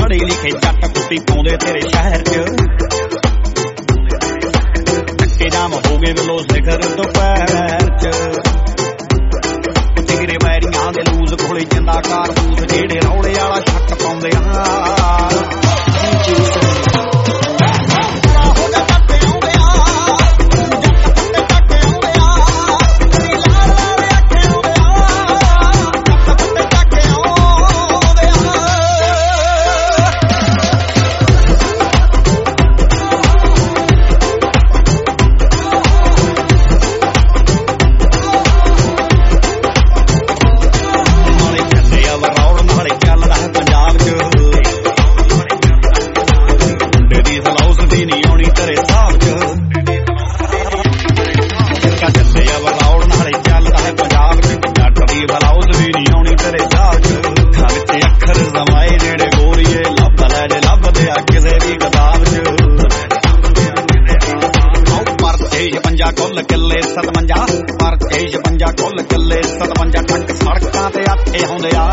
ਪੜ੍ਹੇ ਲਿਖੇ ਜੱਟ ਕੁੱਤੀ ਪਾਉਂਦੇ ਤੇਰੇ ਸ਼ਹਿਰ 'ਚ ਧੱਕੇ ਜਾਮ ਹੋ ਗਏ ਵੱਲੋਂ ਸਿਖਰ ਦੁਪਹਿਰ 'ਚ ਤੇਰੇ ਵੈਰੀਆਂ ਦੇ ਲੂਜ਼ ਕੋਲੇ ਜਿੰਦਾ ਕਾਰਤੂਸ ਜਿਹੜੇ ਰੌਲੇ ਵਾਲਾ ਛੱਟ ਪਾਉਂਦੇ ਆ ਕੁੱਲ ਕਿੱਲੇ 57 ਪਰ 56 ਕੁੱਲ ਕਿੱਲੇ 57 ਟੱਕ ਸੜਕਾਂ ਤੇ ਆਥੇ ਆਉਂਦੇ ਆ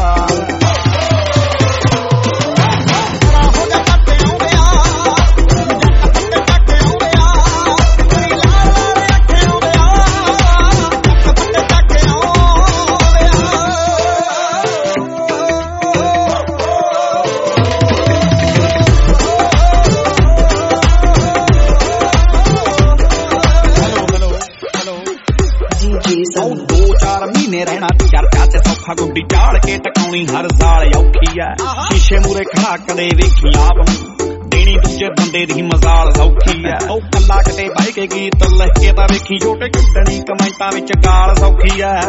ਰਹਿਣਾ ਚਰਚਾ ਤੇ ਸੌਖਾ ਗੁੱਡੀ ਝਾੜ ਕੇ ਟਕਾਉਣੀ ਹਰ ਸਾਲ ਔਖੀ ਐ ਸ਼ੀਸ਼ੇ ਮੂਰੇ ਖੜਾ ਕਦੇ ਵੇਖੀ ਆਪ ਨੂੰ ਦੇਣੀ ਦੂਜੇ ਬੰਦੇ ਦੀ ਮਜ਼ਾਲ ਸੌਖੀ ਐ ਉਹ ਕੱਲਾ ਕਿਤੇ ਬਹਿ ਕੇ ਗੀਤ ਲਿਖ ਕੇ ਤਾਂ ਵੇਖੀ ਛੋਟੇ ਕੱਢਣੀ ਕਮੈਂਟਾਂ ਵਿੱਚ ਗਾਲ ਸੌਖੀ ਐ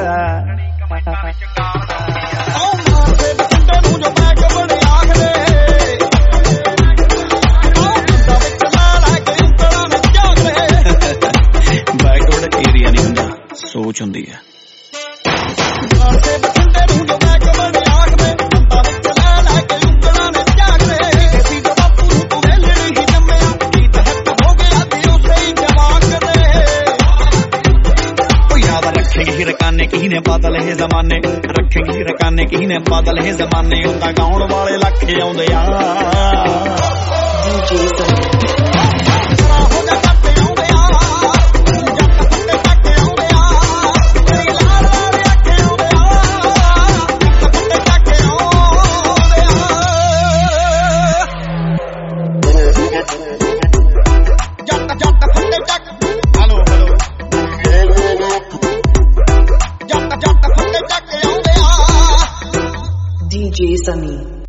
ਬੈਕਵਰਡ ਏਰੀਆ ਨਹੀਂ ਹੁੰਦਾ ਸੋਚ ਹੁੰਦੀ ਐ रकाने की ने बदल है जमाने रखेगी रकाने की ने बदल है जमाने उन्दा गाउण वाले लखे आउंदे DJ Sami.